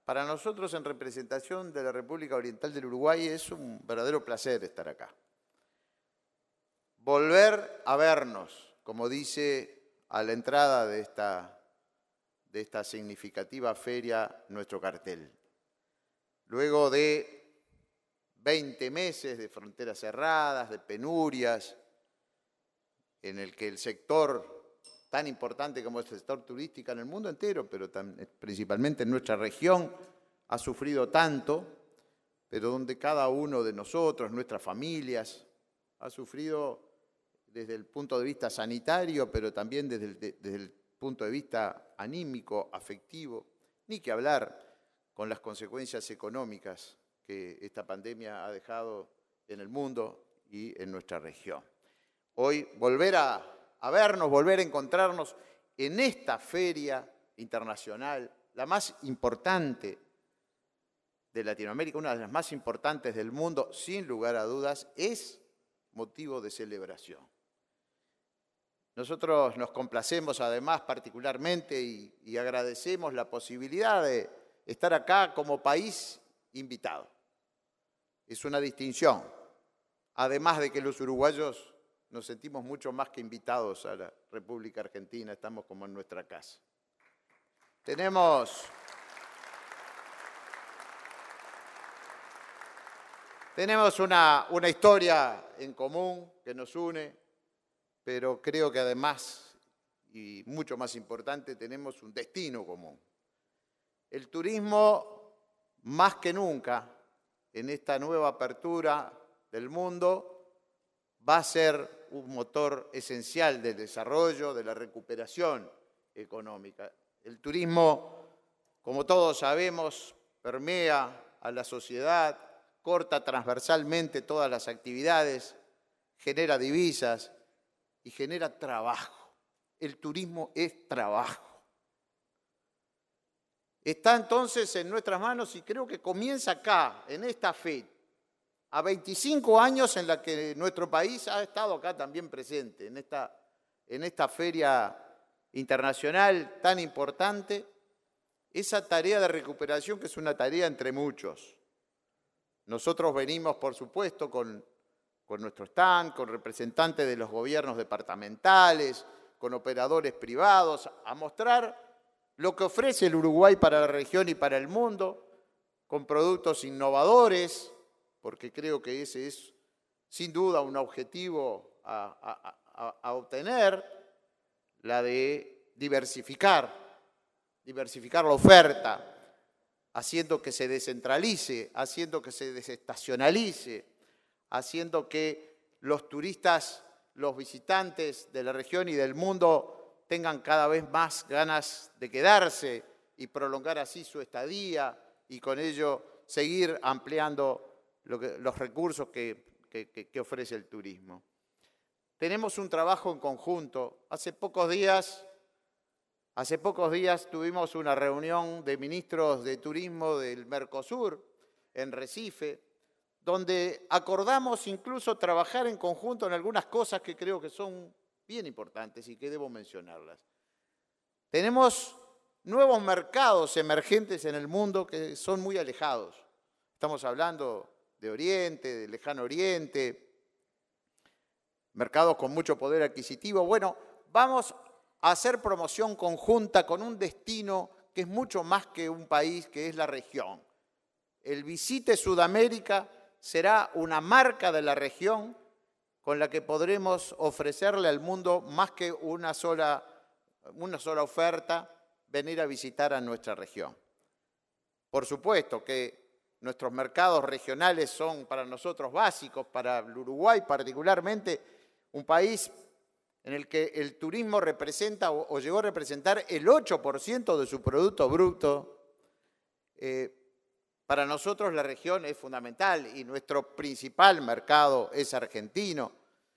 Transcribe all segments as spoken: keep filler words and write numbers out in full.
Para nosotros, en representación de la República Oriental del Uruguay, es un verdadero placer estar acá. Volver a vernos, como dice a la entrada de esta, de esta significativa feria nuestro cartel. Luego de veinte meses de fronteras cerradas, de penurias, en el que el sector tan importante como el sector turístico en el mundo entero, pero tan, principalmente en nuestra región, ha sufrido tanto, pero donde cada uno de nosotros, nuestras familias, ha sufrido desde el punto de vista sanitario, pero también desde el, de, desde el punto de vista anímico, afectivo, ni que hablar con las consecuencias económicas que esta pandemia ha dejado en el mundo y en nuestra región. Hoy volver a a vernos, volver a encontrarnos en esta feria internacional, la más importante de Latinoamérica, una de las más importantes del mundo, sin lugar a dudas, es motivo de celebración. Nosotros nos complacemos además particularmente y, y agradecemos la posibilidad de estar acá como país invitado. Es una distinción, además de que los uruguayos nos sentimos mucho más que invitados a la República Argentina, estamos como en nuestra casa. Tenemos, tenemos una, una historia en común que nos une, pero creo que además, y mucho más importante, tenemos un destino común. El turismo, más que nunca, en esta nueva apertura del mundo, va a ser un motor esencial del desarrollo, de la recuperación económica. El turismo, como todos sabemos, permea a la sociedad, corta transversalmente todas las actividades, genera divisas y genera trabajo. El turismo es trabajo. Está entonces en nuestras manos y creo que comienza acá, en esta fecha, a veinticinco años en la que nuestro país ha estado acá también presente, en esta, en esta feria internacional tan importante, esa tarea de recuperación que es una tarea entre muchos. Nosotros venimos, por supuesto, con, con nuestro stand, con representantes de los gobiernos departamentales, con operadores privados, a mostrar lo que ofrece el Uruguay para la región y para el mundo, con productos innovadores, porque creo que ese es sin duda un objetivo a, a, a, a obtener, la de diversificar, diversificar la oferta, haciendo que se descentralice, haciendo que se desestacionalice, haciendo que los turistas, los visitantes de la región y del mundo tengan cada vez más ganas de quedarse y prolongar así su estadía y con ello seguir ampliando Lo que, los recursos que, que, que ofrece el turismo. Tenemos un trabajo en conjunto. Hace pocos días, hace pocos días tuvimos una reunión de ministros de turismo del Mercosur en Recife, donde acordamos incluso trabajar en conjunto en algunas cosas que creo que son bien importantes y que debo mencionarlas. Tenemos nuevos mercados emergentes en el mundo que son muy alejados. Estamos hablando de Oriente, de Lejano Oriente, mercados con mucho poder adquisitivo. Bueno, vamos a hacer promoción conjunta con un destino que es mucho más que un país, que es la región. El Visite Sudamérica será una marca de la región con la que podremos ofrecerle al mundo más que una sola, una sola oferta, venir a visitar a nuestra región. Por supuesto que nuestros mercados regionales son para nosotros básicos, para el Uruguay particularmente, un país en el que el turismo representa o, o llegó a representar el ocho por ciento de su Producto Bruto. Eh, para nosotros la región es fundamental y nuestro principal mercado es argentino,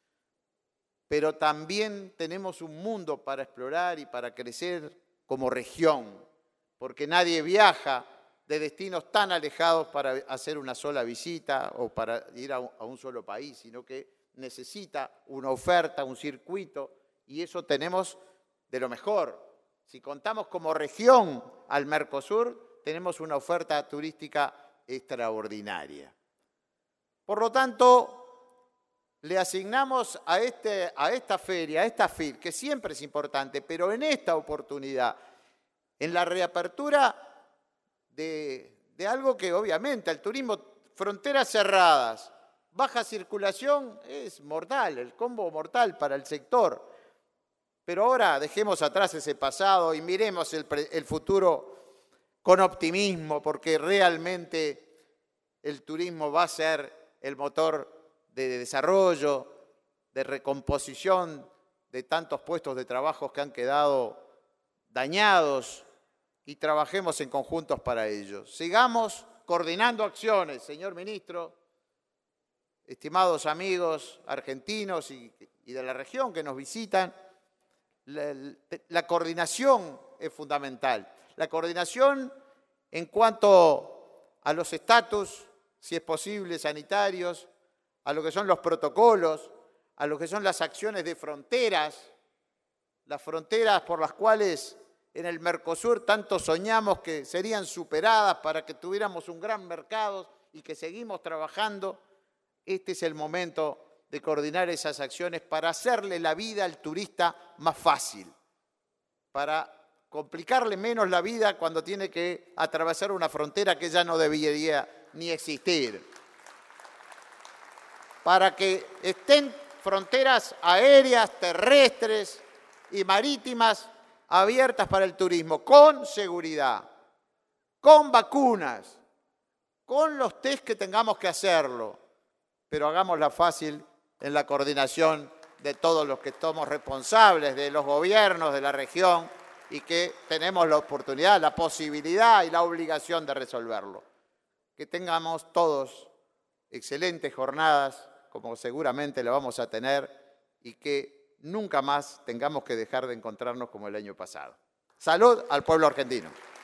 pero también tenemos un mundo para explorar y para crecer como región, porque nadie viaja de destinos tan alejados para hacer una sola visita o para ir a un, a un solo país, sino que necesita una oferta, un circuito, y eso tenemos de lo mejor. Si contamos como región al Mercosur, tenemos una oferta turística extraordinaria. Por lo tanto, le asignamos a, este, a esta feria, a esta F I R, que siempre es importante, pero en esta oportunidad, en la reapertura de, de algo que obviamente el turismo, fronteras cerradas, baja circulación, es mortal, el combo mortal para el sector. Pero ahora dejemos atrás ese pasado y miremos el, el futuro con optimismo, porque realmente el turismo va a ser el motor de desarrollo, de recomposición de tantos puestos de trabajo que han quedado dañados, y trabajemos en conjuntos para ello. Sigamos coordinando acciones, señor ministro, estimados amigos argentinos y, y de la región que nos visitan. La, la coordinación es fundamental. La coordinación en cuanto a los estatus, si es posible, sanitarios, a lo que son los protocolos, a lo que son las acciones de fronteras, las fronteras por las cuales en el Mercosur tanto soñamos que serían superadas para que tuviéramos un gran mercado y que seguimos trabajando. Este es el momento de coordinar esas acciones para hacerle la vida al turista más fácil, para complicarle menos la vida cuando tiene que atravesar una frontera que ya no debería ni existir, para que estén fronteras aéreas, terrestres y marítimas abiertas para el turismo, con seguridad, con vacunas, con los test que tengamos que hacerlo, pero hagámosla fácil en la coordinación de todos los que somos responsables, de los gobiernos de la región y que tenemos la oportunidad, la posibilidad y la obligación de resolverlo. Que tengamos todos excelentes jornadas, como seguramente lo vamos a tener, y que nunca más tengamos que dejar de encontrarnos como el año pasado. Salud al pueblo argentino.